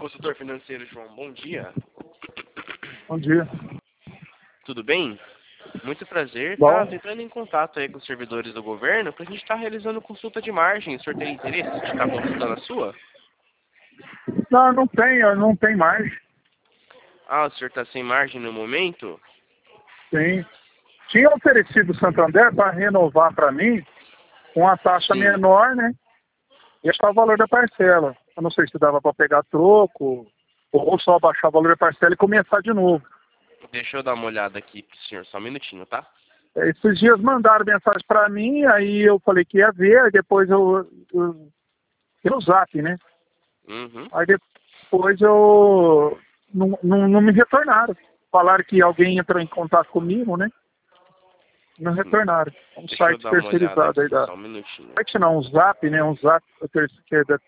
Consultor financeiro, João, bom dia. Bom dia. Tudo bem? Muito prazer. Bom. Tá entrando em contato aí com os servidores do governo pra gente estar realizando consulta de margem. O senhor tem interesse de estar consultando a sua? Não, não tem mais. Ah, o senhor está sem margem no momento? Sim. Tinha oferecido o Santander para renovar para mim com uma taxa Sim. menor, né? E achar o valor da parcela. Eu não sei se dava para pegar troco ou só baixar o valor da parcela e começar de novo. Deixa eu dar uma olhada aqui pro senhor, só um minutinho, tá? Esses dias mandaram mensagem para mim, aí eu falei que ia ver, aí depois pelo Zap, né? Uhum. Aí depois eu não me retornaram. Falaram que alguém entrou em contato comigo, né? Não retornaram. É um Deixa eu site dar uma olhada terceirizado aí aqui, da... só um minutinho. Site não, um Zap, né? Um Zap que é